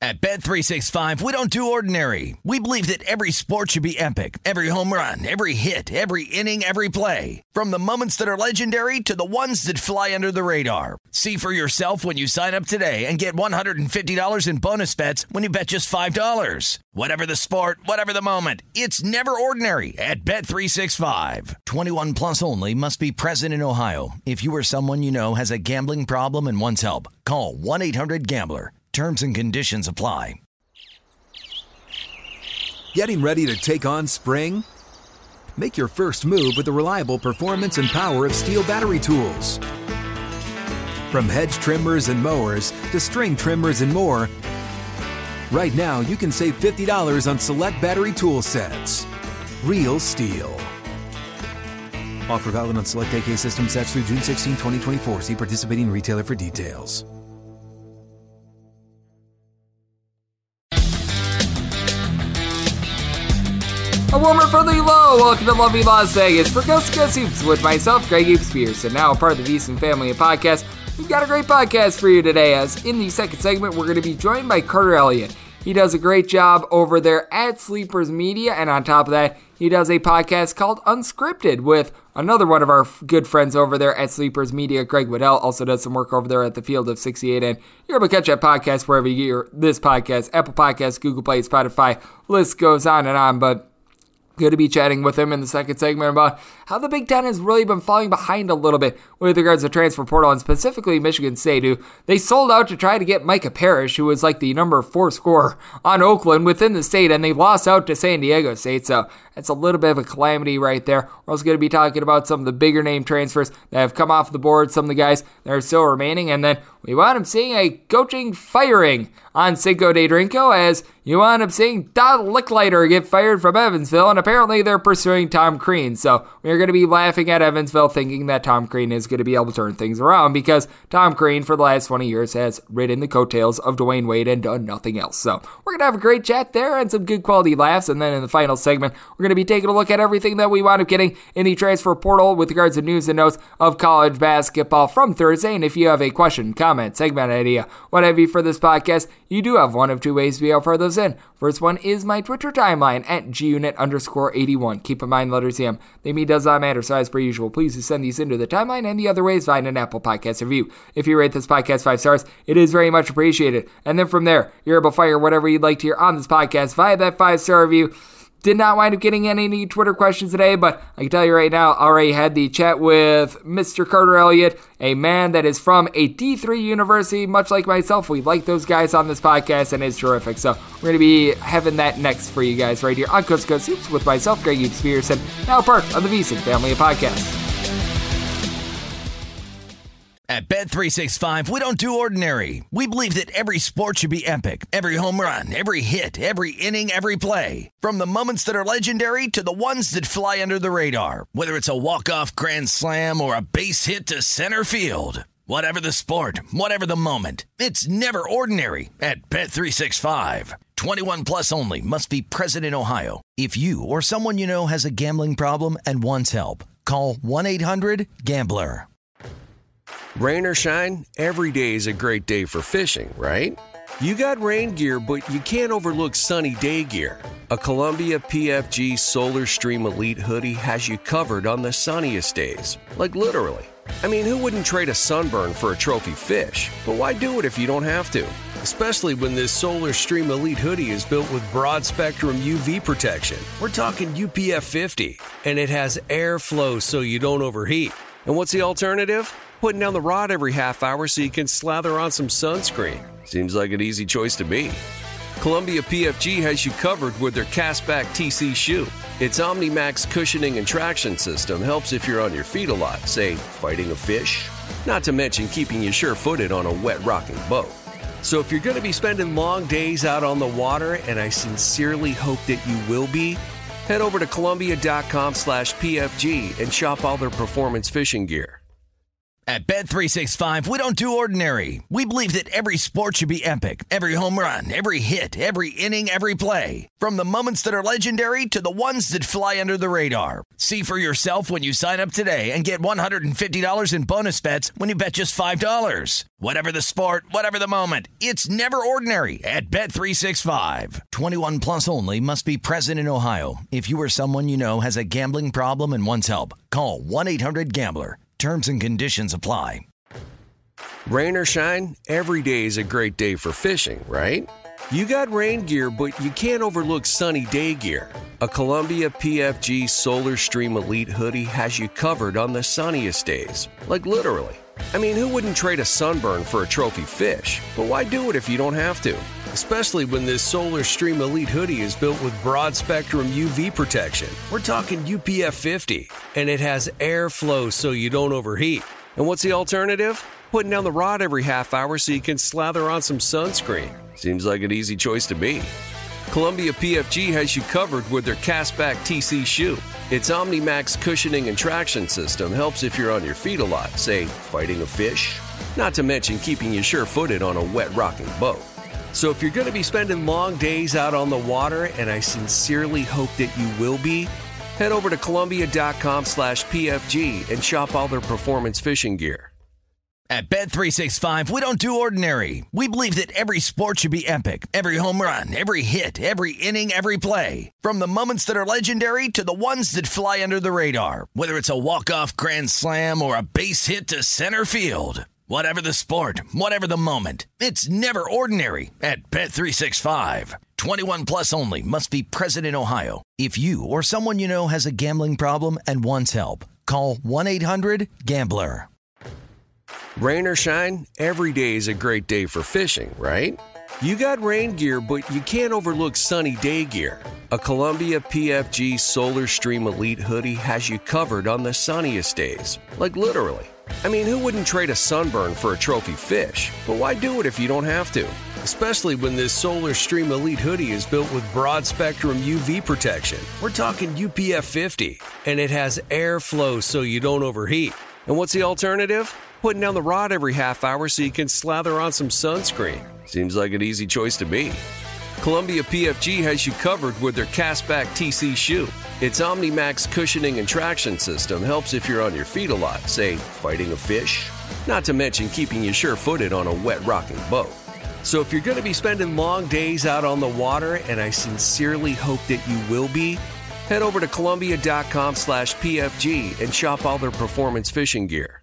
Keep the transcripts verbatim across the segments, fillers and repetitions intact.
At Bet three sixty-five, we don't do ordinary. We believe that every sport should be epic. Every home run, every hit, every inning, every play. From the moments that are legendary to the ones that fly under the radar. See for yourself when you sign up today and get one hundred fifty dollars in bonus bets when you bet just five dollars. Whatever the sport, whatever the moment, it's never ordinary at Bet three sixty-five. twenty-one plus only. Must be present in Ohio. If you or someone you know has a gambling problem and wants help, call one eight hundred gambler. Terms and conditions apply. Getting ready to take on spring? Make your first move with the reliable performance and power of Steel battery tools. From hedge trimmers and mowers to string trimmers and more, right now you can save fifty dollars on select battery tool sets. Real Steel. Offer valid on select A K system sets through June sixteenth, twenty twenty-four. See participating retailer for details. A warmer from the low. Welcome to lovely Las Vegas for Coast to Coast Hoops with myself, Greg Hoops and now a part of the VSiN family of podcasts. We've got a great podcast for you today, as in the second segment, we're going to be joined by Carter Elliott. He does a great job over there at Sleepers Media, and on top of that, he does a podcast called Unscripted with another one of our good friends over there at Sleepers Media, Greg Waddell, also does some work over there at the Field of sixty-eight, and you're able to catch that podcast wherever you hear this podcast, Apple Podcasts, Google Play, Spotify, list goes on and on, but good to be chatting with him in the second segment about how the Big Ten has really been falling behind a little bit with regards to transfer portal, and specifically Michigan State, who they sold out to try to get Micah Parrish, who was like the number four scorer on Oakland within the state, and they lost out to San Diego State, so that's a little bit of a calamity right there. We're also going to be talking about some of the bigger name transfers that have come off the board, some of the guys that are still remaining, and then we wound up seeing a coaching firing on Cinco de Drinko, as you wound up seeing Todd Licklider get fired from Evansville, and apparently they're pursuing Tom Crean. So we're going to be laughing at Evansville thinking that Tom Crean is going to be able to turn things around, because Tom Crean for the last twenty years has ridden the coattails of Dwayne Wade and done nothing else. So we're going to have a great chat there and some good quality laughs, and then in the final segment, we're going to be taking a look at everything that we wound up getting in the transfer portal with regards to news and notes of college basketball from Thursday. And if you have a question, comment, segment idea, what have you for this podcast, you do have one of two ways to be able to throw those in. First one is my Twitter timeline at gunit underscore 81. Keep in mind, letters M. They mean does not matter, so as per usual, please send these into the timeline, and the other way is find an Apple Podcast review. If you rate this podcast five stars, it is very much appreciated. And then from there, you're able to fire whatever you'd like to hear on this podcast via that five-star review. Did not wind up getting any Twitter questions today, but I can tell you right now, I already had the chat with Mister Carter Elliott, a man that is from a D three university, much like myself. We like those guys on this podcast, and it's terrific. So we're going to be having that next for you guys right here on Coast to Coast Hoops with myself, Greg Hoops, now part of the VSiN family of podcasts. At Bet three sixty-five, we don't do ordinary. We believe that every sport should be epic. Every home run, every hit, every inning, every play. From the moments that are legendary to the ones that fly under the radar. Whether it's a walk-off grand slam or a base hit to center field. Whatever the sport, whatever the moment, it's never ordinary at Bet three sixty-five. twenty-one plus only. Must be present in Ohio. If you or someone you know has a gambling problem and wants help, call one eight hundred gambler. Rain or shine, every day is a great day for fishing, right? You got rain gear, but you can't overlook sunny day gear. A Columbia P F G Solar Stream Elite hoodie has you covered on the sunniest days. Like literally. I mean, who wouldn't trade a sunburn for a trophy fish? But why do it if you don't have to? Especially when this Solar Stream Elite hoodie is built with broad spectrum U V protection. We're talking U P F fifty, and it has airflow so you don't overheat. And what's the alternative? Putting down the rod every half hour so you can slather on some sunscreen. Seems like an easy choice to me. Columbia P F G has you covered with their Castback T C shoe. Its OmniMax cushioning and traction system helps if you're on your feet a lot, say, fighting a fish. Not to mention keeping you sure-footed on a wet rocking boat. So if you're going to be spending long days out on the water, and I sincerely hope that you will be, head over to Columbia.com slash PFG and shop all their performance fishing gear. At Bet three sixty-five, we don't do ordinary. We believe that every sport should be epic. Every home run, every hit, every inning, every play. From the moments that are legendary to the ones that fly under the radar. See for yourself when you sign up today and get one hundred fifty dollars in bonus bets when you bet just five dollars. Whatever the sport, whatever the moment, it's never ordinary at Bet three sixty-five. twenty-one plus only. Must be present in Ohio. If you or someone you know has a gambling problem and wants help, call one eight hundred gambler. Terms and conditions apply. Rain or shine, every day is a great day for fishing, right? You got rain gear, but you can't overlook sunny day gear. A Columbia P F G Solar Stream Elite hoodie has you covered on the sunniest days. Like literally. I mean, who wouldn't trade a sunburn for a trophy fish? But why do it if you don't have to? Especially when this Solar Stream Elite hoodie is built with broad spectrum U V protection. We're talking U P F fifty, and it has airflow so you don't overheat. And what's the alternative? Putting down the rod every half hour so you can slather on some sunscreen. Seems like an easy choice to me. Columbia P F G has you covered with their Castback T C shoe. Its OmniMax cushioning and traction system helps if you're on your feet a lot, say, fighting a fish. Not to mention keeping you sure-footed on a wet rocking boat. So if you're going to be spending long days out on the water, and I sincerely hope that you will be, head over to Columbia.com slash PFG and shop all their performance fishing gear. At Bet three sixty-five, we don't do ordinary. We believe that every sport should be epic. Every home run, every hit, every inning, every play. From the moments that are legendary to the ones that fly under the radar. Whether it's a walk-off grand slam or a base hit to center field. Whatever the sport, whatever the moment, it's never ordinary at Bet three sixty-five. twenty-one plus only. Must be present in Ohio. If you or someone you know has a gambling problem and wants help, call one eight hundred gambler. Rain or shine, every day is a great day for fishing, right? You got rain gear, but you can't overlook sunny day gear. A Columbia P F G Solar Stream Elite hoodie has you covered on the sunniest days. Like literally. I mean, who wouldn't trade a sunburn for a trophy fish? But why do it if you don't have to? Especially when this Solar Stream Elite hoodie is built with broad spectrum U V protection. We're talking U P F fifty, and it has airflow so you don't overheat. And what's the alternative? Putting down the rod every half hour so you can slather on some sunscreen. Seems like an easy choice to me. Columbia P F G has you covered with their Castback T C shoe. Its OmniMax cushioning and traction system helps if you're on your feet a lot, say, fighting a fish. Not to mention keeping you sure-footed on a wet rocking boat. So if you're going to be spending long days out on the water, and I sincerely hope that you will be, head over to Columbia.com slash PFG and shop all their performance fishing gear.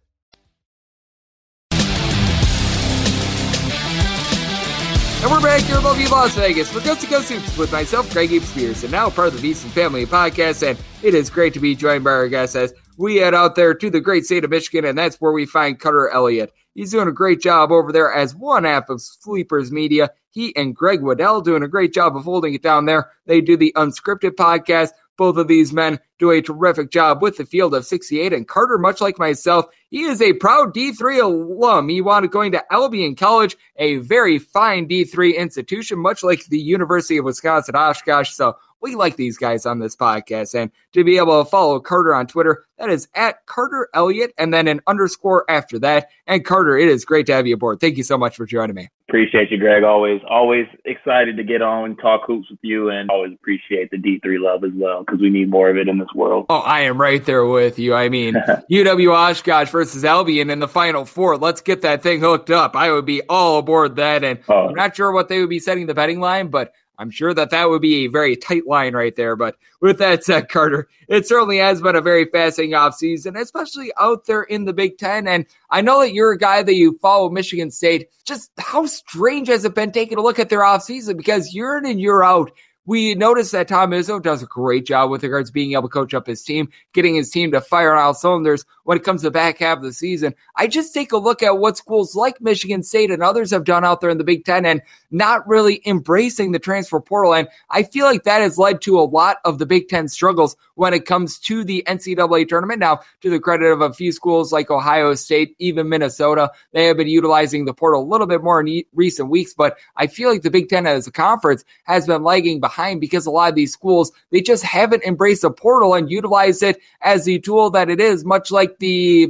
And we're back here in lovely Las Vegas for Coast to Coast Hoops with myself, Greg Gabe Spears, and now part of the Beeson Family Podcast. And it is great to be joined by our guests as we head out there to the great state of Michigan, and that's where we find Carter Elliott. He's doing a great job over there as one half of Sleepers Media. He and Greg Waddell doing a great job of holding it down there. They do the Unscripted podcast. Both of these men do a terrific job with the Field of sixty-eight. And Carter, much like myself, he is a proud D three alum. He wound up going to Albion College, a very fine D three institution, much like the University of Wisconsin-Oshkosh. So we like these guys on this podcast. And to be able to follow Carter on Twitter, that is at Carter Elliott, and then an underscore after that. And Carter, it is great to have you aboard. Thank you so much for joining me. Appreciate you, Greg. Always, always excited to get on and talk hoops with you, and always appreciate the D three love as well, because we need more of it in this world. Oh, I am right there with you. I mean, U W Oshkosh versus Albion in the Final Four. Let's get that thing hooked up. I would be all aboard that, and oh. I'm not sure what they would be setting the betting line, but I'm sure that that would be a very tight line right there. But with that said, Carter, it certainly has been a very fascinating offseason, especially out there in the Big Ten. And I know that you're a guy that you follow Michigan State. Just how strange has it been taking a look at their offseason? Because year in and year out, we noticed that Tom Izzo does a great job with regards to being able to coach up his team, getting his team to fire on all cylinders when it comes to the back half of the season. I just take a look at what schools like Michigan State and others have done out there in the Big Ten and not really embracing the transfer portal. And I feel like that has led to a lot of the Big Ten struggles when it comes to the N C double A tournament. Now, to the credit of a few schools like Ohio State, even Minnesota, they have been utilizing the portal a little bit more in e- recent weeks. But I feel like the Big Ten as a conference has been lagging behind because a lot of these schools, they just haven't embraced the portal and utilized it as the tool that it is, much like the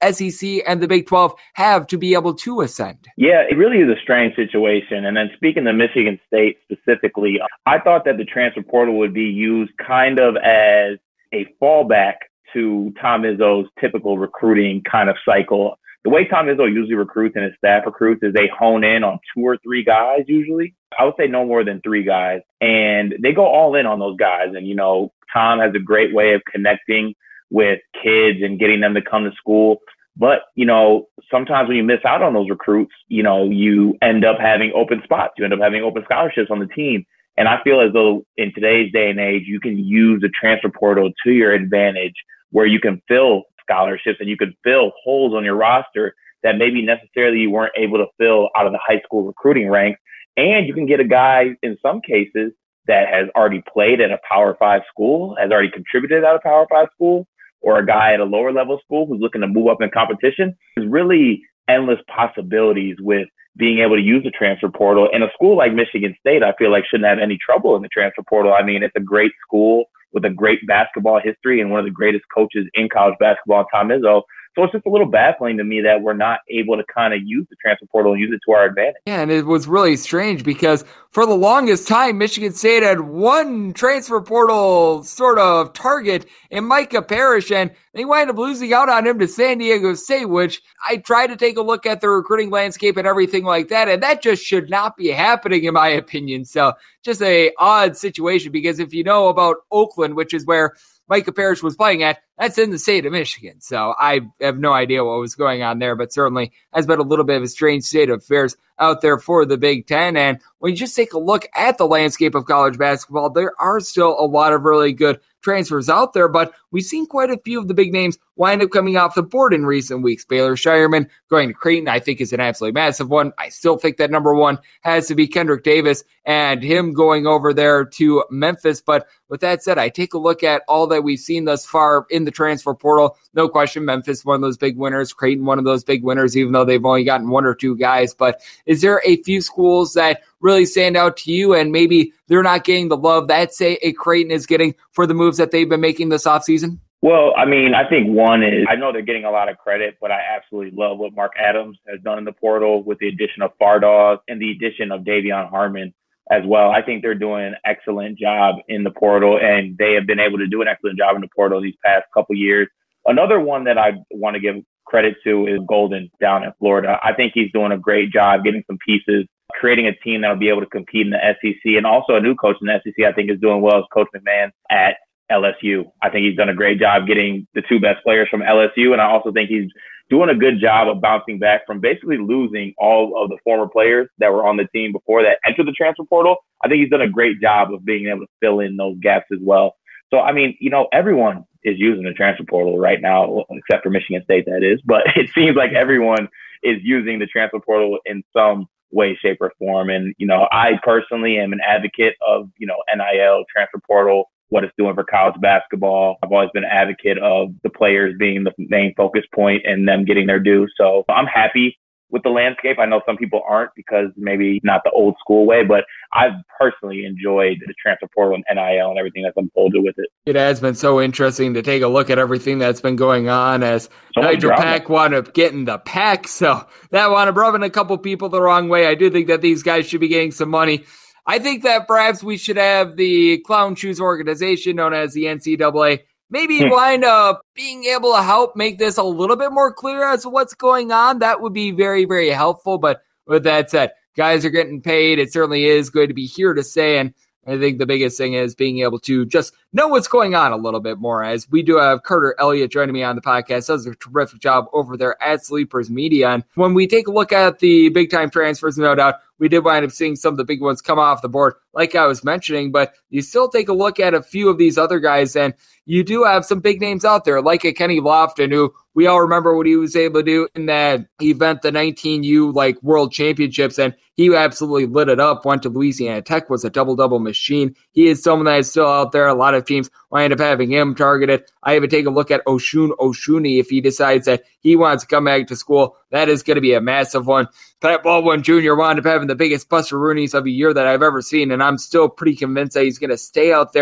S E C and the Big twelve have to be able to ascend? Yeah, it really is a strange situation. And then speaking of Michigan State specifically, I thought that the transfer portal would be used kind of as a fallback to Tom Izzo's typical recruiting kind of cycle. The way Tom Izzo usually recruits and his staff recruits is they hone in on two or three guys usually. I would say no more than three guys. And they go all in on those guys. And, you know, Tom has a great way of connecting with kids and getting them to come to school. But, you know, sometimes when you miss out on those recruits, you know, you end up having open spots. You end up having open scholarships on the team. And I feel as though in today's day and age, you can use the transfer portal to your advantage where you can fill scholarships and you can fill holes on your roster that maybe necessarily you weren't able to fill out of the high school recruiting ranks. And you can get a guy in some cases that has already played at a Power Five school, has already contributed at a Power Five school, or a guy at a lower level school who's looking to move up in competition. There's really endless possibilities with being able to use the transfer portal. And a school like Michigan State, I feel like shouldn't have any trouble in the transfer portal. I mean, it's a great school with a great basketball history and one of the greatest coaches in college basketball, Tom Izzo. So it's just a little baffling to me that we're not able to kind of use the transfer portal and use it to our advantage. Yeah, and it was really strange because for the longest time, Michigan State had one transfer portal sort of target in Micah Parrish, and they wind up losing out on him to San Diego State, which I tried to take a look at the recruiting landscape and everything like that, and that just should not be happening in my opinion. So just a odd situation, because if you know about Oakland, which is where Micah Parrish was playing at, that's in the state of Michigan. So I have no idea what was going on there, but certainly has been a little bit of a strange state of affairs out there for the Big Ten. And when you just take a look at the landscape of college basketball, there are still a lot of really good transfers out there, but we've seen quite a few of the big names wind up coming off the board in recent weeks. Baylor Shireman going to Creighton, I think, is an absolutely massive one. I still think that number one has to be Kendrick Davis and him going over there to Memphis. But with that said, I take a look at all that we've seen thus far in the transfer portal. No question, Memphis, one of those big winners, Creighton, one of those big winners, even though they've only gotten one or two guys. But is there a few schools that really stand out to you and maybe they're not getting the love that, say, a Creighton is getting for the moves that they've been making this offseason? Well, I mean, I think one is, I know they're getting a lot of credit, but I absolutely love what Mark Adams has done in the portal with the addition of Fardaws and the addition of Davion Harmon as well. I think they're doing an excellent job in the portal, and they have been able to do an excellent job in the portal these past couple years. Another one that I want to give credit to is Golden down in Florida. I think he's doing a great job getting some pieces, creating a team that will be able to compete in the S E C, and also a new coach in the S E C I think is doing well as Coach McMahon at L S U. I think he's done a great job getting the two best players from L S U, and I also think he's doing a good job of bouncing back from basically losing all of the former players that were on the team before that entered the transfer portal. I think he's done a great job of being able to fill in those gaps as well. So, I mean, you know, everyone is using the transfer portal right now, except for Michigan State, that is. But it seems like everyone is using the transfer portal in some way, shape, or form. And, you know, I personally am an advocate of, you know, N I L, transfer portal, what it's doing for college basketball. I've always been an advocate of the players being the main focus point and them getting their due. So I'm happy with the landscape. I know some people aren't because maybe not the old school way, but I've personally enjoyed the transfer portal and N I L and everything that's unfolded with it. It has been so interesting to take a look at everything that's been going on as so Nigel Pack wound up getting the pack. So that wound up rubbing a couple people the wrong way. I do think that these guys should be getting some money. I think that perhaps we should have the Clown Shoes organization known as the N C double A maybe wind up being able to help make this a little bit more clear as to what's going on. That would be very, very helpful. But with that said, guys are getting paid. It certainly is good to be here to say. And I think the biggest thing is being able to just know what's going on a little bit more. As we do have Carter Elliott joining me on the podcast, does a terrific job over there at Sleepers Media. And when we take a look at the big time transfers, no doubt, we did wind up seeing some of the big ones come off the board, like I was mentioning, but you still take a look at a few of these other guys, and you do have some big names out there, like a Kenny Lofton, who we all remember what he was able to do in that event, the nineteen U like World Championships, and he absolutely lit it up, went to Louisiana Tech, was a double-double machine. He is someone that is still out there. A lot of teams wind up having him targeted. I even take a look at Oshun Oshuni if he decides that he wants to come back to school. That is going to be a massive one. Pat Baldwin Junior wound up having the biggest Buster Rooney's of a year that I've ever seen, and I'm still pretty convinced that he's going to stay out there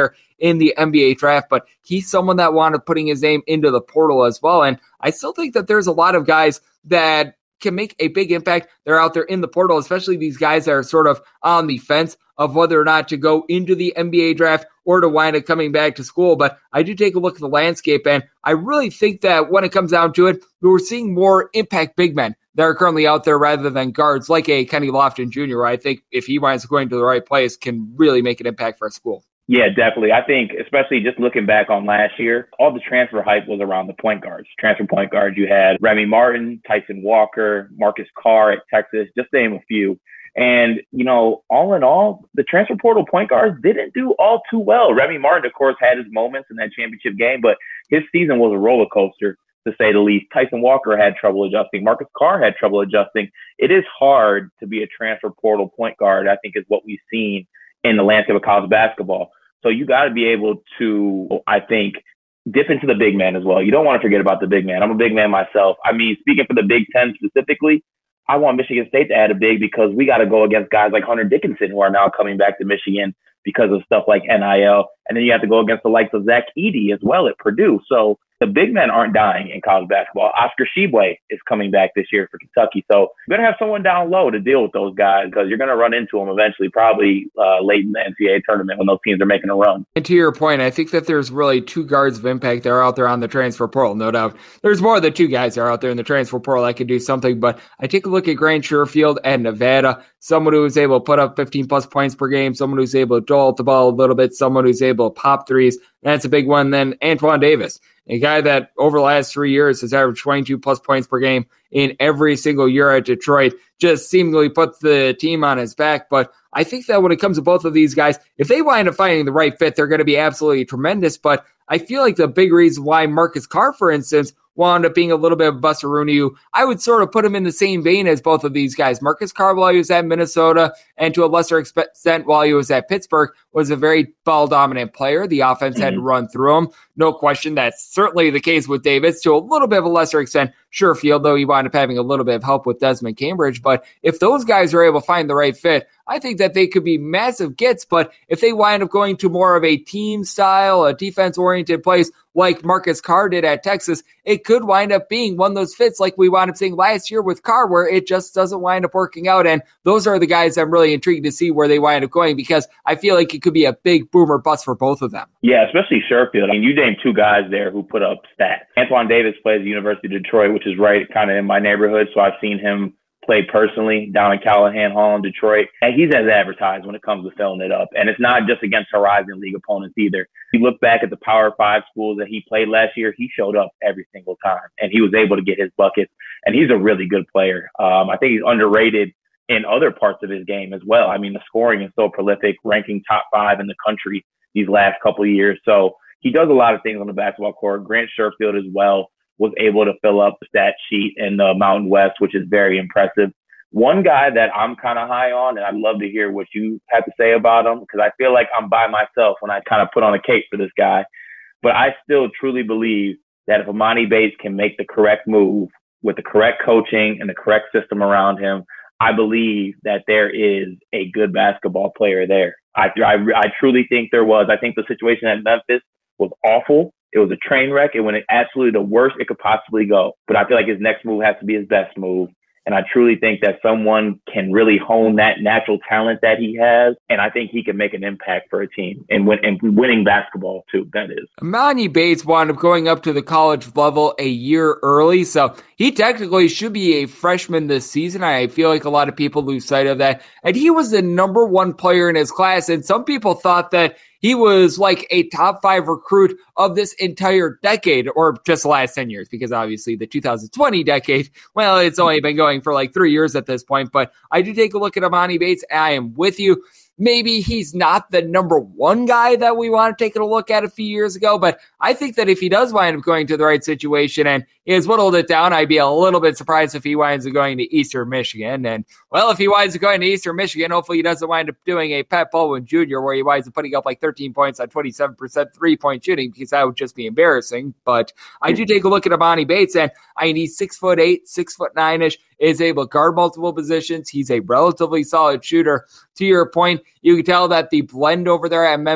in the N B A draft, but he's someone that wound up putting his name into the portal as well. And I still think that there's a lot of guys that can make a big impact. They're out there in the portal, especially these guys that are sort of on the fence of whether or not to go into the N B A draft or to wind up coming back to school. But I do take a look at the landscape, and I really think that when it comes down to it, we're seeing more impact big men that are currently out there rather than guards like a Kenny Lofton Junior, where I think if he winds up going to the right place, can really make an impact for a school. Yeah, definitely. I think, especially just looking back on last year, all the transfer hype was around the point guards. Transfer point guards, you had Remy Martin, Tyson Walker, Marcus Carr at Texas, just to name a few. And, you know, all in all, the transfer portal point guards didn't do all too well. Remy Martin, of course, had his moments in that championship game, but his season was a roller coaster, to say the least. Tyson Walker had trouble adjusting. Marcus Carr had trouble adjusting. It is hard to be a transfer portal point guard, I think, is what we've seen in the landscape of college basketball. So you got to be able to, I think, dip into the big man as well. You don't want to forget about the big man. I'm a big man myself. I mean, speaking for the Big Ten specifically, I want Michigan State to add a big because we got to go against guys like Hunter Dickinson, who are now coming back to Michigan because of stuff like N I L. And then you have to go against the likes of Zach Edey as well at Purdue. So the big men aren't dying in college basketball. Oscar Tshiebwe is coming back this year for Kentucky. So you're going to have someone down low to deal with those guys because you're going to run into them eventually, probably uh, late in the N C double A tournament when those teams are making a run. And to your point, I think that there's really two guards of impact that are out there on the transfer portal, no doubt. There's more than two guys that are out there in the transfer portal that can do something, but I take a look at Grant Sherfield at Nevada, someone who is able to put up fifteen plus points per game, someone who's able to jolt the ball a little bit, someone who's able to pop threes. That's a big one. Then Antoine Davis, a guy that over the last three years has averaged twenty-two plus points per game in every single year at Detroit, just seemingly puts the team on his back. But I think that when it comes to both of these guys, if they wind up finding the right fit, they're going to be absolutely tremendous. But I feel like the big reason why Marcus Carr, for instance, wound up being a little bit of Buster-Rooney, I would sort of put him in the same vein as both of these guys. Marcus Carr, while he was at Minnesota, and to a lesser extent while he was at Pittsburgh, was a very ball-dominant player. The offense mm-hmm. had to run through him. No question, that's certainly the case with Davis. To a little bit of a lesser extent, Sherfield, though he wound up having a little bit of help with Desmond Cambridge. But if those guys are able to find the right fit, I think that they could be massive gets. But if they wind up going to more of a team style, a defense-oriented place like Marcus Carr did at Texas, it could wind up being one of those fits like we wound up seeing last year with Carr, where it just doesn't wind up working out. And those are the guys I'm really intrigued to see where they wind up going, because I feel like it could be a big boomer bust for both of them. Yeah, especially Sherfield. I mean, you named two guys there who put up stats. Antoine Davis plays at the University of Detroit, which is right kind of in my neighborhood, so I've seen him play personally down in Callahan Hall in Detroit. And he's as advertised when it comes to filling it up. And it's not just against Horizon League opponents either. You look back at the Power Five schools that he played last year, he showed up every single time. And he was able to get his buckets. And he's a really good player. Um, I think he's underrated in other parts of his game as well. I mean, the scoring is so prolific, ranking top five in the country these last couple of years. So he does a lot of things on the basketball court. Grant Sherfield as well was able to fill up the stat sheet in the Mountain West, which is very impressive. One guy that I'm kind of high on, and I'd love to hear what you have to say about him, because I feel like I'm by myself when I kind of put on a cape for this guy. But I still truly believe that if Emoni Bates can make the correct move with the correct coaching and the correct system around him, I believe that there is a good basketball player there. I, I, I truly think there was. I think the situation at Memphis was awful. It was a train wreck. It went absolutely the worst it could possibly go. But I feel like his next move has to be his best move. And I truly think that someone can really hone that natural talent that he has. And I think he can make an impact for a team and, win, and winning basketball too, that is. Emoni Bates wound up going up to the college level a year early. So he technically should be a freshman this season. I feel like a lot of people lose sight of that. And he was the number one player in his class. And some people thought that he was like a top five recruit of this entire decade, or just the last ten years, because obviously the two thousand twenty decade, well, it's only been going for like three years at this point. But I do take a look at Emoni Bates, and I am with you. Maybe he's not the number one guy that we want to take a look at a few years ago, but I think that if he does wind up going to the right situation and he has whittled it down, I'd be a little bit surprised if he winds up going to Eastern Michigan. And, well, if he winds up going to Eastern Michigan, hopefully he doesn't wind up doing a Pat Baldwin Junior where he winds up putting up like thirteen points on twenty-seven percent three-point shooting, because that would just be embarrassing. But I do take a look at Emoni Bates, and I mean, he's six foot eight, six foot nine-ish, is able to guard multiple positions. He's a relatively solid shooter. To your point, you can tell that the blend over there at Memphis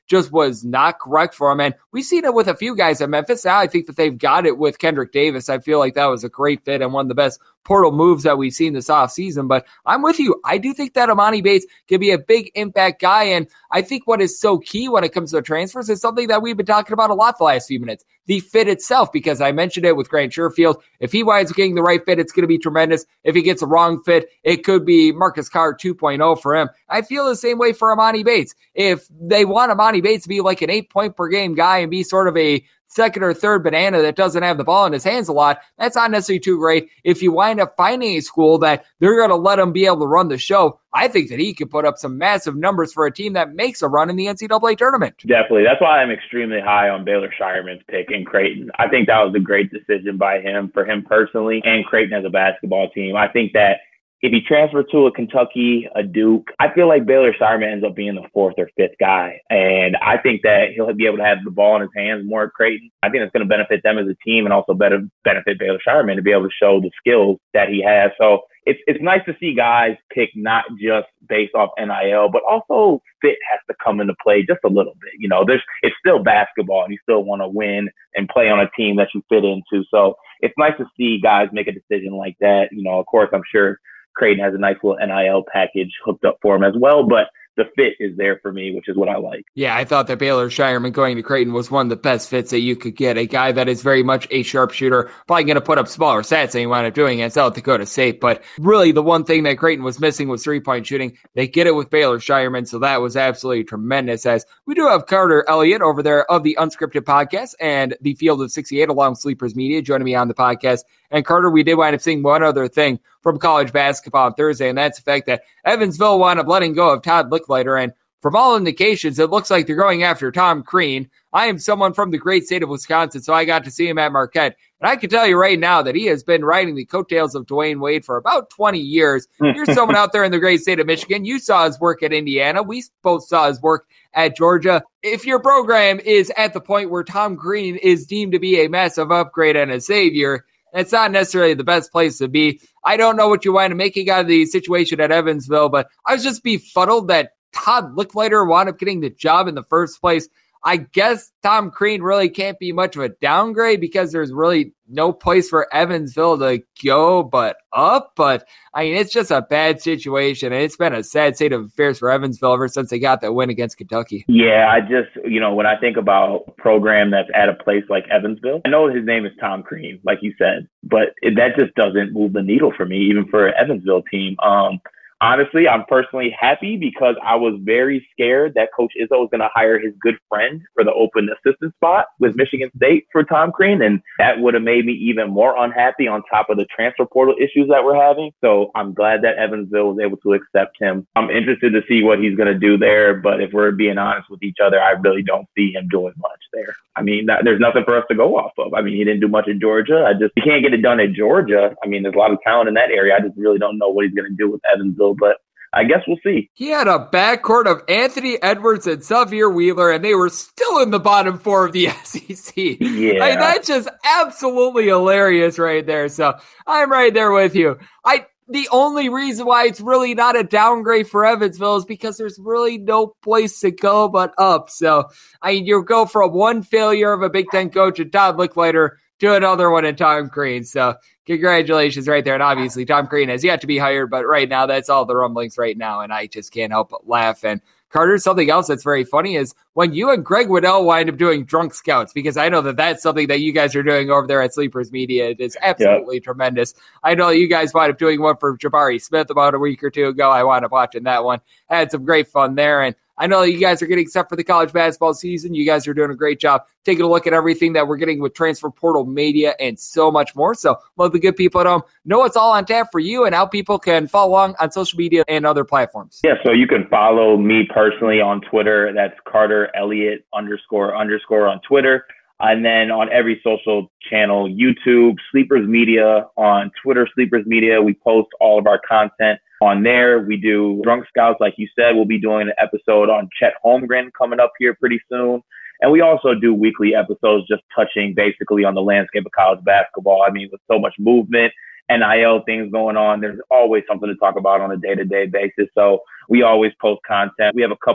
just was not correct for him. And we've seen it with a few guys at Memphis. Now I think that they've got it with Kendrick Davis. I feel like that was a great fit and one of the best portal moves that we've seen this offseason. But I'm with you. I do think that Emoni Bates can be a big impact guy. And I think what is so key when it comes to transfers is something that we've been talking about a lot the last few minutes, the fit itself, because I mentioned it with Grant Sherfield. If he winds up getting the right fit, it's going to be tremendous. If he gets a wrong fit, it could be Marcus Carr two point oh for him. I feel the same way for Emoni Bates. If they want Emoni Bates to be like an eight point per game guy and be sort of a second or third banana that doesn't have the ball in his hands a lot, that's not necessarily too great. If you wind up finding a school that they're going to let him be able to run the show, I think that he could put up some massive numbers for a team that makes a run in the N C double A tournament. Definitely. That's why I'm extremely high on Baylor Shireman's pick in Creighton. I think that was a great decision by him, for him personally, and Creighton as a basketball team. I think that if he transferred to a Kentucky, a Duke, I feel like Baylor Shireman ends up being the fourth or fifth guy. And I think that he'll be able to have the ball in his hands more at Creighton. I think it's going to benefit them as a team and also better benefit Baylor Shireman to be able to show the skills that he has. So it's it's nice to see guys pick not just based off N I L, but also fit has to come into play just a little bit. You know, there's it's still basketball and you still want to win and play on a team that you fit into. So it's nice to see guys make a decision like that. You know, of course, I'm sure Creighton has a nice little N I L package hooked up for him as well, but the fit is there for me, which is what I like. Yeah, I thought that Baylor Shireman going to Creighton was one of the best fits that you could get. A guy that is very much a sharpshooter, probably going to put up smaller stats than he wound up doing at South Dakota State. But really, the one thing that Creighton was missing was three-point shooting. They get it with Baylor Shireman, so that was absolutely tremendous. As we do have Carter Elliott over there of the Unscripted Podcast and the Field of sixty-eight along with Sleepers Media joining me on the podcast. And Carter, we did wind up seeing one other thing from college basketball on Thursday, and that's the fact that Evansville wound up letting go of Todd Licklider. And from all indications, it looks like they're going after Tom Crean. I am someone from the great state of Wisconsin, so I got to see him at Marquette. And I can tell you right now that he has been riding the coattails of Dwayne Wade for about twenty years. You're someone out there in the great state of Michigan. You saw his work at Indiana. We both saw his work at Georgia. If your program is at the point where Tom Crean is deemed to be a massive upgrade and a savior, it's not necessarily the best place to be. I don't know what you wind up making out of the situation at Evansville, but I was just befuddled that Todd Licklider wound up getting the job in the first place. I guess Tom Crean really can't be much of a downgrade because there's really no place for Evansville to go but up. But, I mean, it's just a bad situation, and it's been a sad state of affairs for Evansville ever since they got that win against Kentucky. Yeah, I just, you know, when I think about a program that's at a place like Evansville, I know his name is Tom Crean, like you said, but it, that just doesn't move the needle for me, even for an Evansville team. Um, Honestly, I'm personally happy because I was very scared that Coach Izzo was going to hire his good friend for the open assistant spot with Michigan State for Tom Crean, and that would have made me even more unhappy on top of the transfer portal issues that we're having. So I'm glad that Evansville was able to accept him. I'm interested to see what he's going to do there, but if we're being honest with each other, I really don't see him doing much there. I mean, that, there's nothing for us to go off of. I mean, he didn't do much at Georgia. I just, he can't get it done at Georgia. I mean, there's a lot of talent in that area. I just really don't know what he's going to do with Evansville, but I guess we'll see. He had a backcourt of Anthony Edwards and Xavier Wheeler, and they were still in the bottom four of the S E C. Yeah. I mean, that's just absolutely hilarious right there. So I'm right there with you. I The only reason why it's really not a downgrade for Evansville is because there's really no place to go but up. So, I mean, you go from one failure of a Big Ten coach and Todd Licklider to another one in Tom Crean. So congratulations right there. And obviously Tom Crean has yet to be hired, but right now that's all the rumblings right now. And I just can't help but laugh. And Carter, something else that's very funny is when you and Greg Waddell wind up doing drunk scouts, because I know that that's something that you guys are doing over there at Sleepers Media. It is absolutely yep. tremendous. I know you guys wind up doing one for Jabari Smith about a week or two ago. I wound up watching that one. I had some great fun there. And I know that you guys are getting set for the college basketball season. You guys are doing a great job taking a look at everything that we're getting with transfer portal media and so much more. So love the good people at home. Know what's all on tap for you and how people can follow along on social media and other platforms. Yeah, so you can follow me personally on Twitter. That's Carter Elliott underscore underscore on Twitter. And then on every social channel, YouTube, Sleepers Media, on Twitter, Sleepers Media, we post all of our content on there. We do Drunk Scouts, like you said. We'll be doing an episode on Chet Holmgren coming up here pretty soon. And we also do weekly episodes just touching basically on the landscape of college basketball. I mean, with so much movement, N I L things going on, there's always something to talk about on a day-to-day basis. So we always post content. We have a couple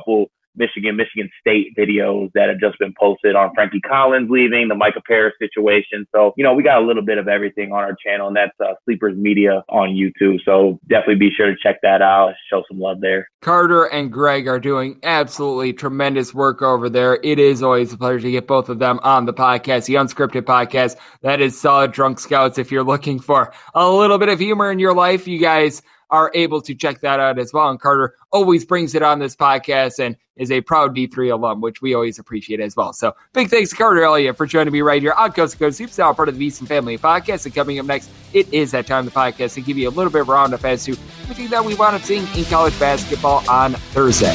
Michigan, Michigan State videos that have just been posted on Frankie Collins leaving, the Micah Paris situation. So, you know, we got a little bit of everything on our channel, and that's uh, Sleepers Media on YouTube. So definitely be sure to check that out, show some love there. Carter and Greg are doing absolutely tremendous work over there. It is always a pleasure to get both of them on the podcast, the Unscripted Podcast. That is Solid Drunk Scouts. If you're looking for a little bit of humor in your life, you guys are able to check that out as well. And Carter always brings it on this podcast and is a proud D three alum, which we always appreciate as well. So big thanks to Carter Elliott for joining me right here on Coast to Coast Hoops, now part of the VSiN Family Podcast. And coming up next, it is that time of the podcast to give you a little bit of a roundup as to everything that we wound up seeing in college basketball on Thursday.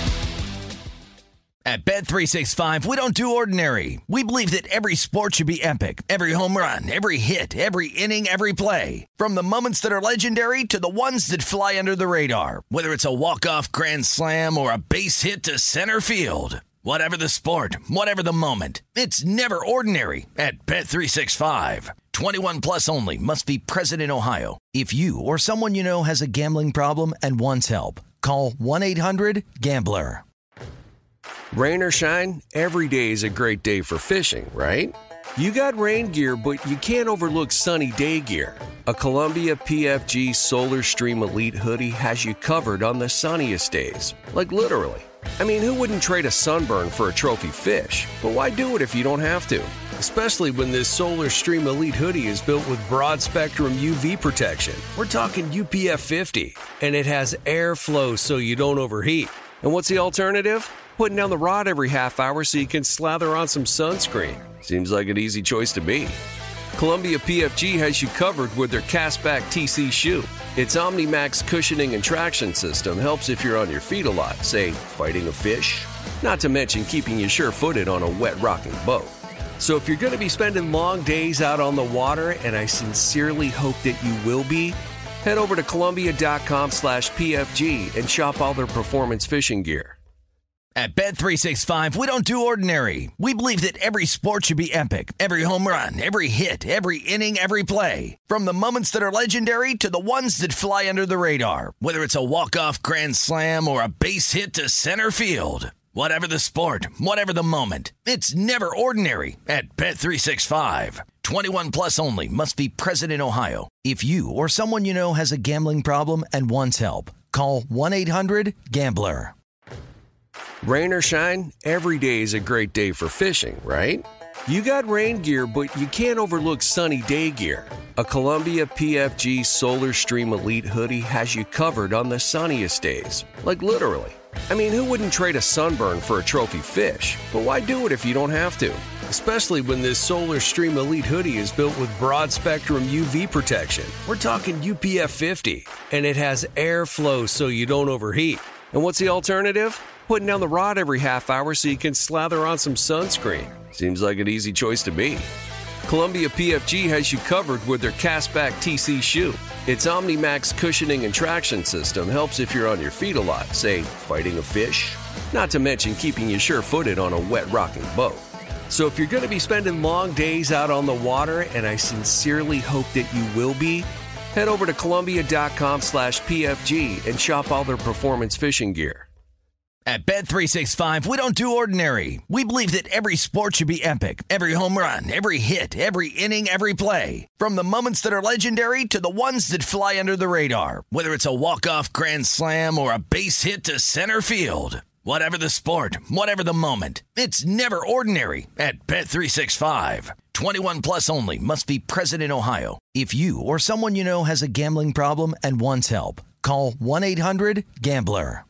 At Bet three sixty-five, we don't do ordinary. We believe that every sport should be epic. Every home run, every hit, every inning, every play. From the moments that are legendary to the ones that fly under the radar. Whether it's a walk-off grand slam or a base hit to center field. Whatever the sport, whatever the moment. It's never ordinary at Bet three sixty-five. twenty-one plus only. Must be present in Ohio. If you or someone you know has a gambling problem and wants help, call one eight hundred gambler. Rain or shine, every day is a great day for fishing, right? You got rain gear, but you can't overlook sunny day gear. A Columbia P F G Solar Stream Elite hoodie has you covered on the sunniest days. Like literally. I mean, who wouldn't trade a sunburn for a trophy fish? But why do it if you don't have to? Especially when this Solar Stream Elite hoodie is built with broad spectrum U V protection. We're talking U P F fifty. And it has airflow so you don't overheat. And what's the alternative? Putting down the rod every half hour so you can slather on some sunscreen. Seems like an easy choice to be. Columbia P F G has you covered with their Castback T C shoe. Its OmniMax cushioning and traction system helps if you're on your feet a lot, say, fighting a fish. Not to mention keeping you sure-footed on a wet rocking boat. So if you're going to be spending long days out on the water, and I sincerely hope that you will be, head over to Columbia.com slash PFG and shop all their performance fishing gear. At Bet three sixty-five, we don't do ordinary. We believe that every sport should be epic. Every home run, every hit, every inning, every play. From the moments that are legendary to the ones that fly under the radar. Whether it's a walk-off grand slam or a base hit to center field. Whatever the sport, whatever the moment. It's never ordinary at Bet three sixty-five. twenty-one plus only. Must be present in Ohio. If you or someone you know has a gambling problem and wants help, call one eight hundred gambler. Rain or shine, every day is a great day for fishing, right? You got rain gear, but you can't overlook sunny day gear. A Columbia P F G Solar Stream Elite hoodie has you covered on the sunniest days. Like literally. I mean, who wouldn't trade a sunburn for a trophy fish? But why do it if you don't have to? Especially when this Solar Stream Elite hoodie is built with broad spectrum U V protection. We're talking U P F fifty. And it has airflow so you don't overheat. And what's the alternative? Putting down the rod every half hour so you can slather on some sunscreen. Seems like an easy choice to be. Columbia P F G has you covered with their Castback T C shoe. Its OmniMax cushioning and traction system helps if you're on your feet a lot, say, fighting a fish. Not to mention keeping you sure-footed on a wet rocking boat. So if you're going to be spending long days out on the water, and I sincerely hope that you will be, head over to Columbia.com slash PFG and shop all their performance fishing gear. At Bet three sixty-five, we don't do ordinary. We believe that every sport should be epic. Every home run, every hit, every inning, every play. From the moments that are legendary to the ones that fly under the radar. Whether it's a walk-off grand slam or a base hit to center field. Whatever the sport, whatever the moment. It's never ordinary at Bet three sixty-five. twenty-one plus only. Must be present in Ohio. If you or someone you know has a gambling problem and wants help, call one eight hundred gambler.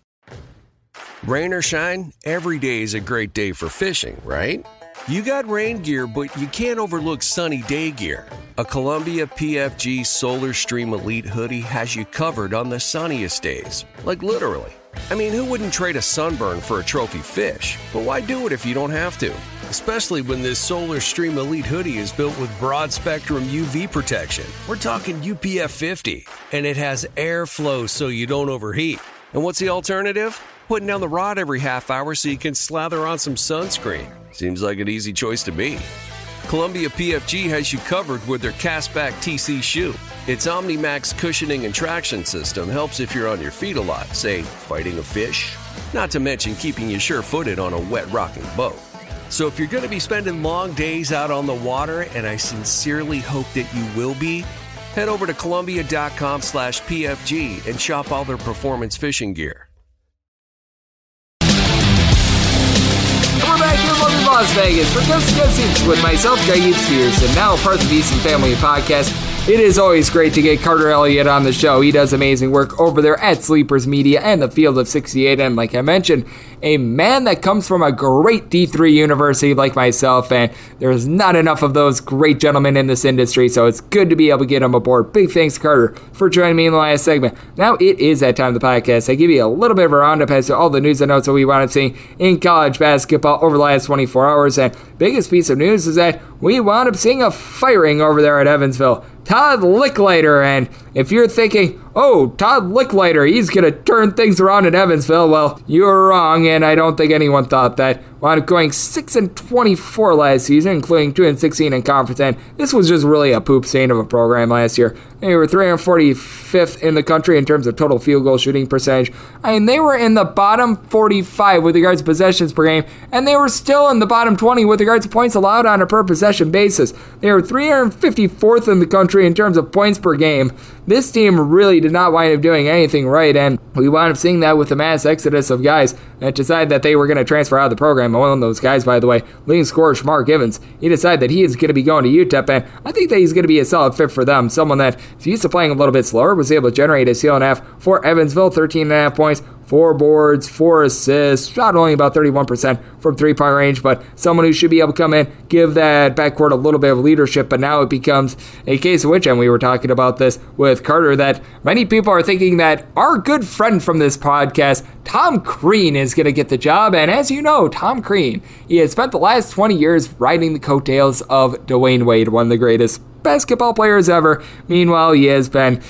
Rain or shine, every day is a great day for fishing, right? You got rain gear, but you can't overlook sunny day gear. A Columbia P F G Solar Stream Elite hoodie has you covered on the sunniest days. Like literally. I mean, who wouldn't trade a sunburn for a trophy fish? But why do it if you don't have to? Especially when this Solar Stream Elite hoodie is built with broad spectrum U V protection. We're talking U P F fifty. And it has airflow so you don't overheat. And what's the alternative? Putting down the rod every half hour so you can slather on some sunscreen. Seems like an easy choice to be. Columbia P F G has you covered with their Castback T C shoe. Its OmniMax cushioning and traction system helps if you're on your feet a lot, say, fighting a fish. not to mention keeping you sure-footed on a wet rocking boat. So if you're going to be spending long days out on the water, and I sincerely hope that you will be, head over to Columbia.com slash PFG and shop all their performance fishing gear. We're back here in lovely Las Vegas for Coast to Coast Hoops with myself, Greg Spears, and now part of the Easton Family Podcast. It is always great to get Carter Elliott on the show. He does amazing work over there at Sleepers Media and the Field of sixty-eight. And like I mentioned, a man that comes from a great D three university like myself, and there's not enough of those great gentlemen in this industry, so it's good to be able to get him aboard. Big thanks, Carter, for joining me in the last segment. Now it is that time of the podcast. I give you a little bit of a roundup as to all the news and notes that we want to see in college basketball over the last twenty-four hours. And biggest piece of news is that we wound up seeing a firing over there at Evansville. Todd Lickliter, and if you're thinking, oh, Todd Lickliter, he's going to turn things around in Evansville, well, you're wrong, and I don't think anyone thought that. Wound up going six and twenty-four last season, including two and sixteen in conference, and this was just really a poop stain of a program last year. They were three hundred forty-fifth in the country in terms of total field goal shooting percentage. I mean, they were in the bottom forty-five with regards to possessions per game, and they were still in the bottom twenty with regards to points allowed on a per possession basis. They were three hundred fifty-fourth in the country in terms of points per game. This team really did not wind up doing anything right, and we wound up seeing that with the mass exodus of guys that decided that they were going to transfer out of the program. One of those guys, by the way, leading scorer Shamar Givens, he decided that he is going to be going to U T E P, and I think that he's going to be a solid fit for them. Someone that is used to playing a little bit slower, was able to generate a steal and a half for Evansville, thirteen and a half points, four boards, four assists, shot only about thirty-one percent from three-point range, but someone who should be able to come in, give that backcourt a little bit of leadership, but now it becomes a case of which, and we were talking about this with Carter, that many people are thinking that our good friend from this podcast, Tom Crean, is going to get the job, and as you know, Tom Crean, he has spent the last twenty years riding the coattails of Dwayne Wade, one of the greatest basketball players ever. Meanwhile, he has been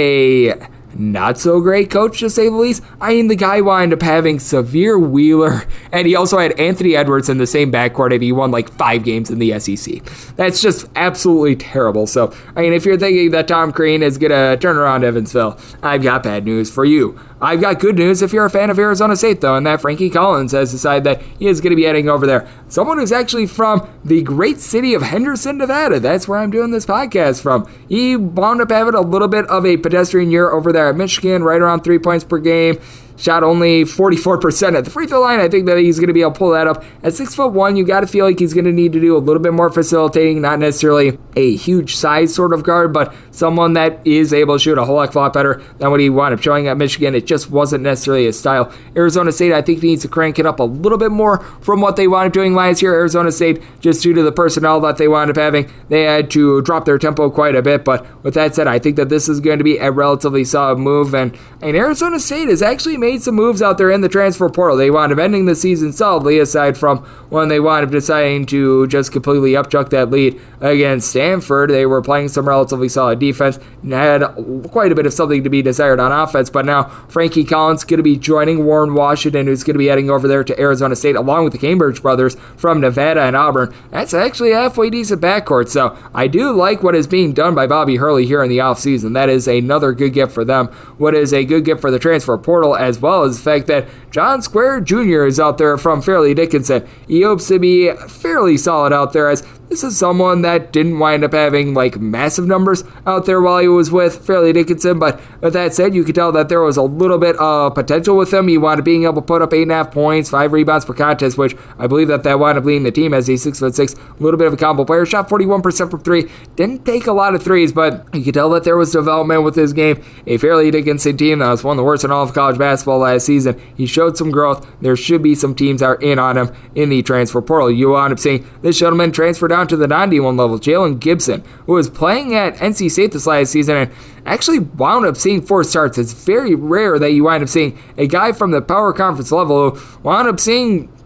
a not so great coach, to say the least. I mean, the guy wound up having Severe Wheeler, and he also had Anthony Edwards in the same backcourt, and he won like five games in the S E C. That's just absolutely terrible. So, I mean, if you're thinking that Tom Crean is going to turn around Evansville, I've got bad news for you. I've got good news if you're a fan of Arizona State, though, and that Frankie Collins has decided that he is going to be heading over there. Someone who's actually from the great city of Henderson, Nevada. That's where I'm doing this podcast from. He wound up having a little bit of a pedestrian year over there at Michigan, right around three points per game. Shot only forty-four percent at the free throw line. I think that he's going to be able to pull that up. At six foot one, you got to feel like he's going to need to do a little bit more facilitating, not necessarily a huge size sort of guard, but someone that is able to shoot a whole heck of a lot better than what he wound up showing at Michigan. It just wasn't necessarily his style. Arizona State, I think, needs to crank it up a little bit more from what they wound up doing last year. Arizona State, just due to the personnel that they wound up having, they had to drop their tempo quite a bit. But with that said, I think that this is going to be a relatively solid move. And, and Arizona State has actually made some moves out there in the transfer portal. They wound up ending the season solidly, aside from when they wound up deciding to just completely upchuck that lead against Stanford. They were playing some relatively solid defense and had quite a bit of something to be desired on offense. But now Frankie Collins is going to be joining Warren Washington, who's going to be heading over there to Arizona State, along with the Cambridge brothers from Nevada and Auburn. That's actually a halfway decent backcourt. So I do like what is being done by Bobby Hurley here in the offseason. That is another good gift for them. What is a good gift for the transfer portal, as well as the fact that John Square Junior is out there from Fairleigh Dickinson. He hopes to be fairly solid out there, as this is someone that didn't wind up having like massive numbers out there while he was with Fairleigh Dickinson, but with that said, you could tell that there was a little bit of potential with him. He wound up being able to put up eight and a half points, five rebounds per contest, which I believe that that wound up leading the team as a six foot six, a little bit of a combo player. Shot forty-one percent from three, didn't take a lot of threes, but you could tell that there was development with his game. A Fairleigh Dickinson team that was one of the worst in all of college basketball last season. He showed some growth. There should be some teams that are in on him in the transfer portal. You wound up seeing this gentleman transfer down to the non D one level, Jalen Gibson, who was playing at N C State this last season and actually wound up seeing four starts. It's very rare that you wind up seeing a guy from the power conference level who wound up seeing